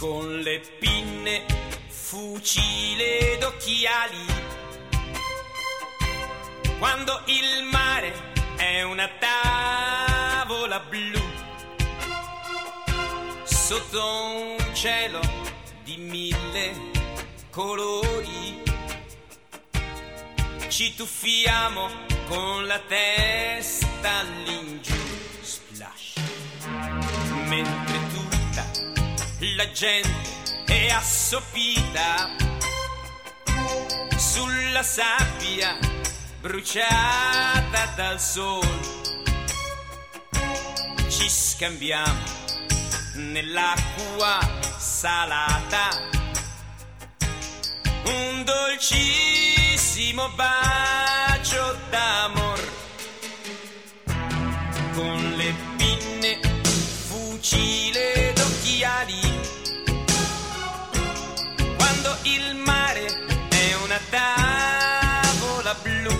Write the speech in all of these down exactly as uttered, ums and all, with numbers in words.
con le pinne, fucile ed occhiali. Quando il mare è una tavola blu, sotto un cielo di mille colori, ci tuffiamo con la testa all'ingiù, splash, mentre tutta la gente è assopita sulla sabbia bruciata dal sole. Ci scambiamo nell'acqua salata un dolcissimo bacio d'amor, con le pinne, fucile ed occhiali. Quando il mare è una tavola blu,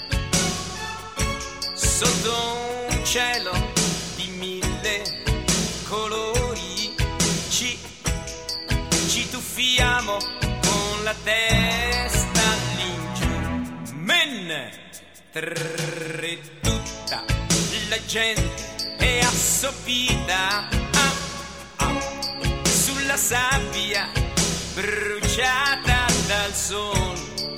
sotto un cielo di mille colori, ci, ci tuffiamo con la testa all'ingiù, mentre tutta la gente è assopita ah, ah, sulla sabbia bruciata dal sole.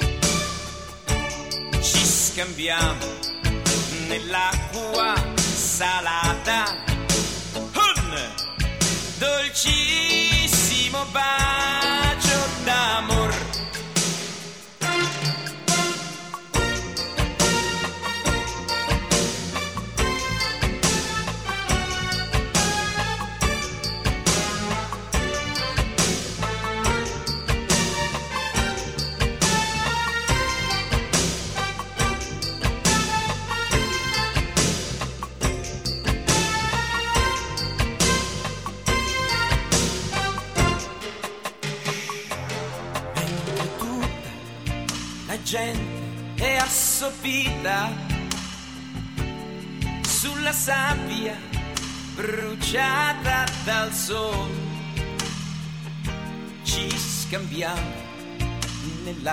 Ci scambiamo nell'acqua salata un dolcissimo bacio d'amor. Gente è assopita sulla sabbia bruciata dal sole. Ci scambiamo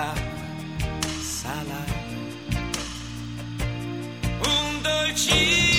nell'acqua salata un dolcissimo